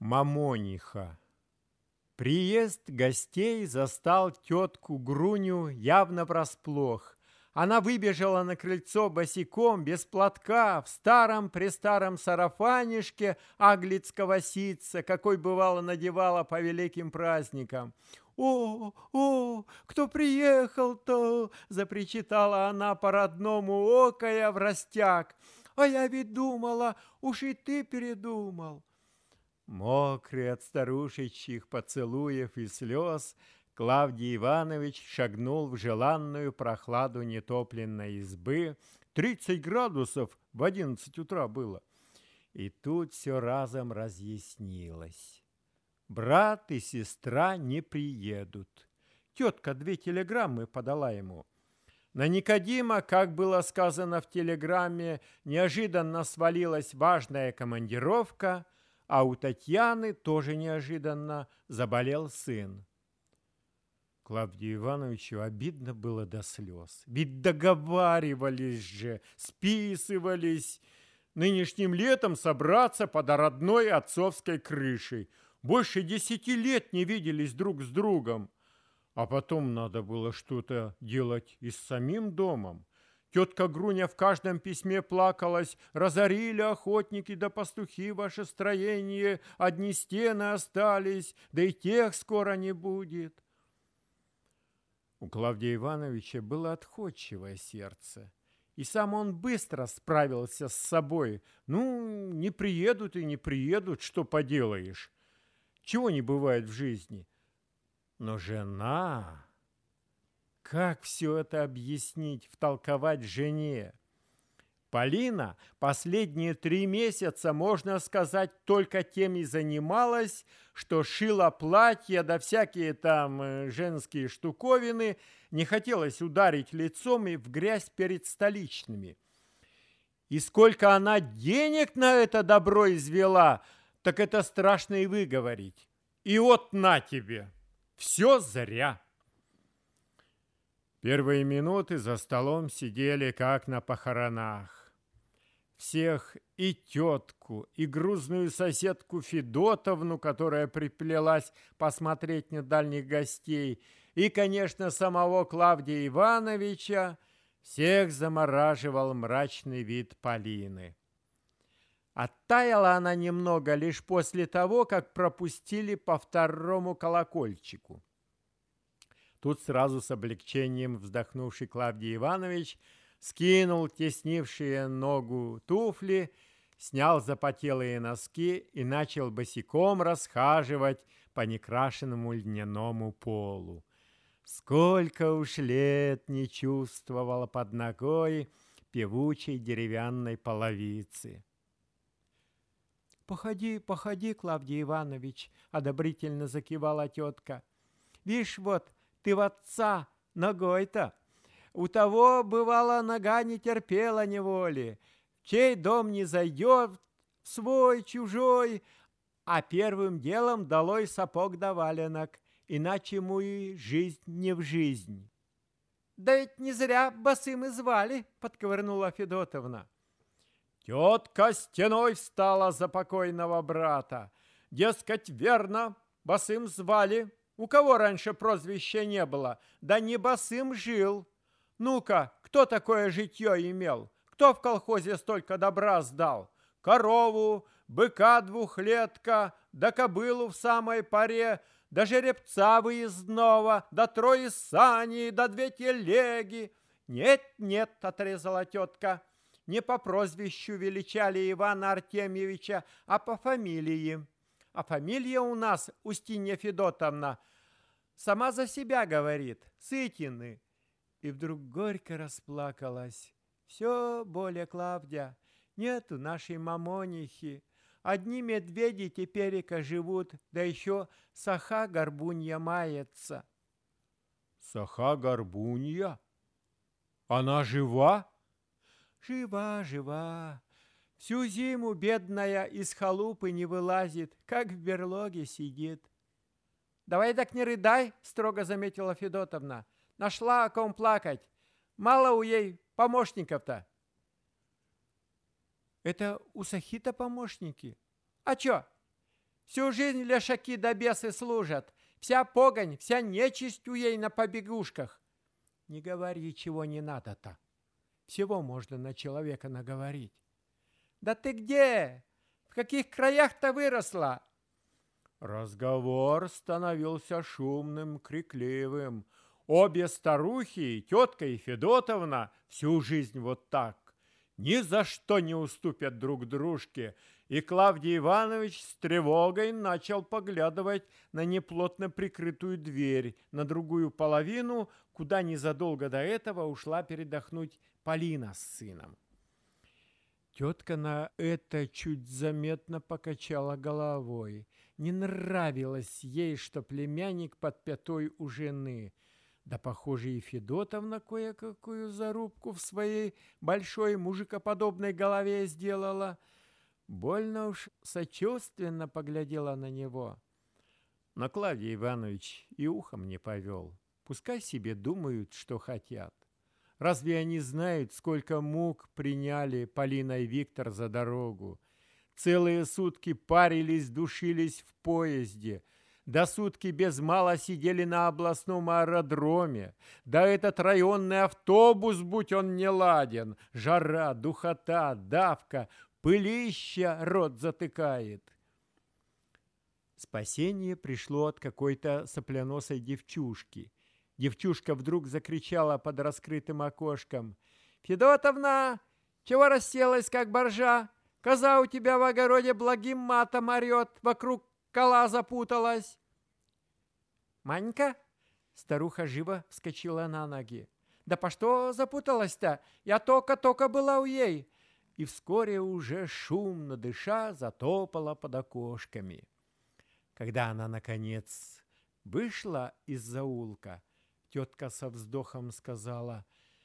Мамониха. Приезд гостей застал тетку Груню явно врасплох. Она выбежала на крыльцо босиком, без платка, в старом-престаром сарафанишке аглицкого ситца, какой бывало надевала по великим праздникам. «О, кто приехал-то?» – запричитала она по-родному, окая в растяг. «А я ведь думала, уж и ты передумал». Мокрый от старушечьих поцелуев и слез, Клавдий Иванович шагнул в желанную прохладу нетопленной избы. 30 градусов в 11 утра было. И тут все разом разъяснилось. Брат и сестра не приедут. Тетка 2 телеграммы подала ему. На Никодима, как было сказано в телеграмме, неожиданно свалилась важная командировка, а у Татьяны тоже неожиданно заболел сын. Клавдию Ивановичу обидно было до слез. Ведь договаривались же, списывались нынешним летом собраться под родной отцовской крышей. Больше 10 лет не виделись друг с другом. А потом надо было что-то делать и с самим домом. Тетка Груня в каждом письме плакалась: «Разорили охотники да пастухи ваше строение, одни стены остались, да и тех скоро не будет». У Клавдия Ивановича было отходчивое сердце, и сам он быстро справился с собой. Ну, не приедут и не приедут, что поделаешь. Чего не бывает в жизни. Но жена... Как все это объяснить, втолковать жене? Полина последние 3 месяца, можно сказать, только тем и занималась, что шила платья да всякие там женские штуковины, не хотелось ударить лицом и в грязь перед столичными. И сколько она денег на это добро извела, так это страшно и выговорить. И вот на тебе, все зря. Первые минуты за столом сидели, как на похоронах. Всех, и тетку, и грузную соседку Федотовну, которая приплелась посмотреть на дальних гостей, и, конечно, самого Клавдия Ивановича, всех замораживал мрачный вид Полины. Оттаяла она немного лишь после того, как пропустили по 2-му колокольчику. Тут сразу с облегчением вздохнувший Клавдий Иванович скинул теснившие ногу туфли, снял запотелые носки и начал босиком расхаживать по некрашенному льняному полу. Сколько уж лет не чувствовала под ногой певучей деревянной половицы. «Походи, походи, Клавдий Иванович», — одобрительно закивала тетка. «Вишь, вот, ты в отца ногой-то. У того, бывало, нога не терпела неволи. В чей дом не зайдет, в свой, чужой, а первым делом долой сапог да валенок, иначе ему и жизнь не в жизнь». «Да ведь не зря босым и звали», — подковырнула Федотовна. Тетка стеной встала за покойного брата. Дескать, верно, босым звали. У кого раньше прозвища не было? Да не босым жил. Ну-ка, кто такое житье имел? Кто в колхозе столько добра сдал? Корову, быка 2-летка, да кобылу в самой паре, да жеребца выездного, да 3 сани, да 2 телеги. Нет, нет, отрезала тетка. Не по прозвищу величали Ивана Артемьевича, а по фамилии. А фамилия у нас, Устинья Федотовна, сама за себя говорит, Сытины. И вдруг горько расплакалась. Все, Боля, Клавдия, нету нашей мамонихи. Одни медведи теперь-ка живут, да еще Саха-Горбунья мается. Саха-Горбунья? Она жива? Жива, жива. Всю зиму бедная из халупы не вылазит, как в берлоге сидит. «Давай так не рыдай», — строго заметила Федотовна. «Нашла о ком плакать. Мало у ей помощников-то». «Это у Сахи-то помощники? А чё? Всю жизнь лешаки да бесы служат. Вся погонь, вся нечисть у ей на побегушках. Не говори, чего не надо-то. Всего можно на человека наговорить. Да ты где? В каких краях-то выросла? Разговор становился шумным, крикливым. Обе старухи, тетка и Федотовна, всю жизнь вот так. Ни за что не уступят друг дружке. И Клавдий Иванович с тревогой начал поглядывать на неплотно прикрытую дверь, на другую половину, куда незадолго до этого ушла передохнуть Полина с сыном. Тетка на это чуть заметно покачала головой. Не нравилось ей, что племянник под пятой у жены. Да, похоже, и Федотовна кое-какую зарубку в своей большой мужикоподобной голове сделала. Больно уж сочувственно поглядела на него. Но Клавдий Иванович и ухом не повел. Пускай себе думают, что хотят. Разве они знают, сколько мук приняли Полина и Виктор за дорогу? Целые сутки парились, душились в поезде. До сутки без мала сидели на областном аэродроме. Да этот районный автобус, будь он не ладен. Жара, духота, давка, пылища рот затыкает. Спасение пришло от какой-то сопляносой девчушки. Девчушка вдруг закричала под раскрытым окошком: «Федотовна, чего расселась, как боржа? Коза у тебя в огороде благим матом орет, вокруг кола запуталась». «Манька?» Старуха живо вскочила на ноги. «Да по что запуталась-то? Я только была у ей». И вскоре уже шумно дыша затопала под окошками. Когда она, наконец, вышла из заулка, тетка со вздохом сказала: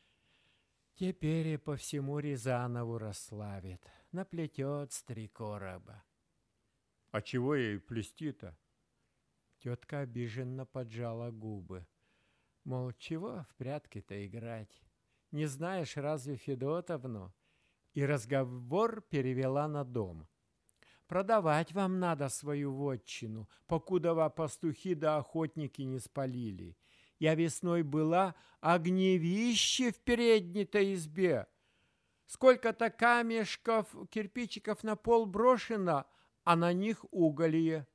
«Теперь и по всему Рязанову расславит, наплетет с 3 короба». «А чего ей плести-то?» Тетка обиженно поджала губы. Мол, чего в прятки-то играть? Не знаешь разве Федотовну? И разговор перевела на дом. «Продавать вам надо свою вотчину, покуда пастухи да охотники не спалили. Я весной была, огневище в передней-то избе. Сколько-то камешков, кирпичиков на пол брошено, а на них уголье».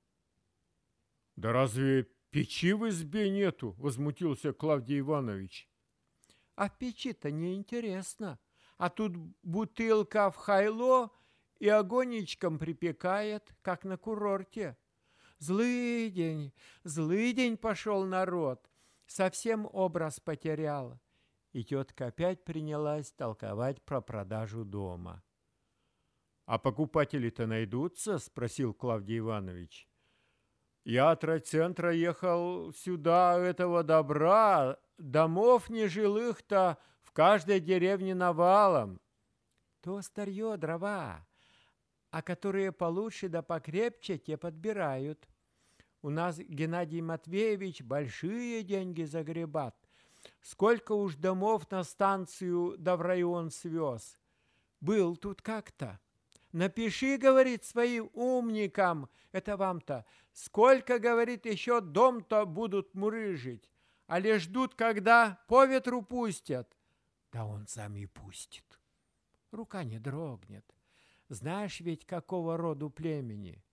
«Да разве печи в избе нету?» – возмутился Клавдий Иванович. «А в печи-то неинтересно. А тут бутылка в хайло и огонечком припекает, как на курорте. Злый день пошел народ, совсем образ потерял». И тетка опять принялась толковать про продажу дома. «А покупатели-то найдутся?» – спросил Клавдий Иванович. «Я от райцентра ехал сюда, этого добра, домов нежилых-то в каждой деревне навалом». «То старье, дрова, а которые получше да покрепче, те подбирают. У нас Геннадий Матвеевич большие деньги загребат. Сколько уж домов на станцию да в район свез. Был тут как-то. Напиши, говорит, своим умникам, это вам-то, сколько, говорит, еще дом-то будут мурыжить, а лишь ждут, когда по ветру пустят». Да он сам и пустит. Рука не дрогнет. Знаешь ведь, какого роду племени?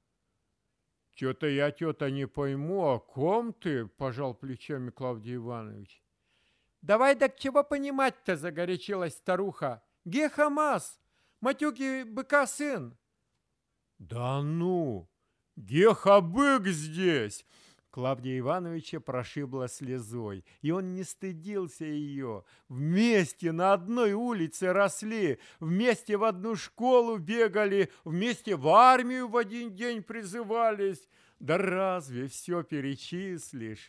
«Че-то я, тета, не пойму, о ком ты?» – пожал плечами Клавдий Иванович. «Давай, так чего понимать-то?» – загорячилась старуха. «Гехамас! Матюки быка сын». «Да ну! Геха-бык здесь!» Клавдия Ивановича прошибло слезой, и он не стыдился ее. Вместе на одной улице росли, вместе в одну школу бегали, вместе в армию в один день призывались. Да разве все перечислишь?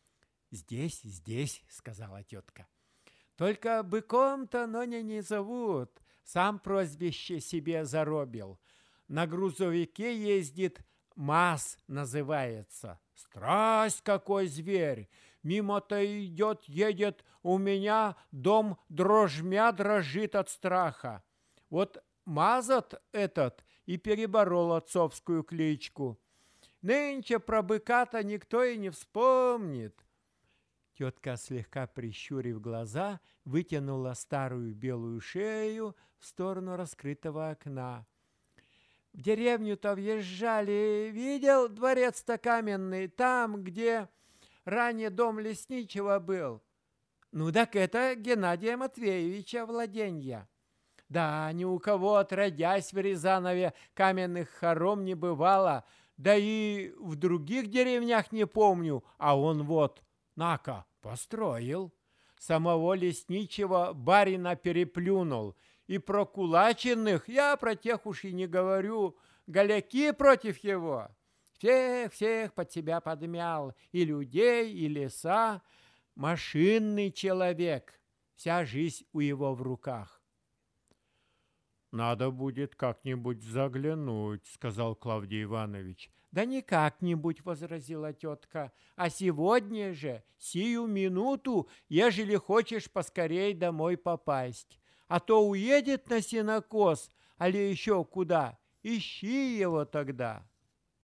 «Здесь», — сказала тетка. «Только быком-то Ноня не зовут, сам прозвище себе заробил. На грузовике ездит, МАЗ называется. Страсть какой зверь! Мимо-то идет, едет, у меня дом дрожмя дрожит от страха. Вот МАЗ этот и переборол отцовскую кличку. Нынче про быка-то никто и не вспомнит. Тетка, слегка прищурив глаза, вытянула старую белую шею в сторону раскрытого окна. В деревню-то въезжали, видел дворец-то каменный, там, где ранее дом лесничего был. Ну так это Геннадия Матвеевича владенья. Да, ни у кого отродясь в Рязанове каменных хором не бывало, да и в других деревнях не помню, а он вот, на-ка, построил. Самого лесничего барина переплюнул, и про кулаченных я про тех уж и не говорю, голяки против его. Всех под себя подмял, и людей, и леса. Машинный человек, вся жизнь у его в руках. «Надо будет как-нибудь заглянуть», — сказал Клавдий Иванович. «Да не как-нибудь», — возразила тетка, «а сегодня же, сию минуту, ежели хочешь поскорей домой попасть. А то уедет на сенокос, али еще куда, ищи его тогда».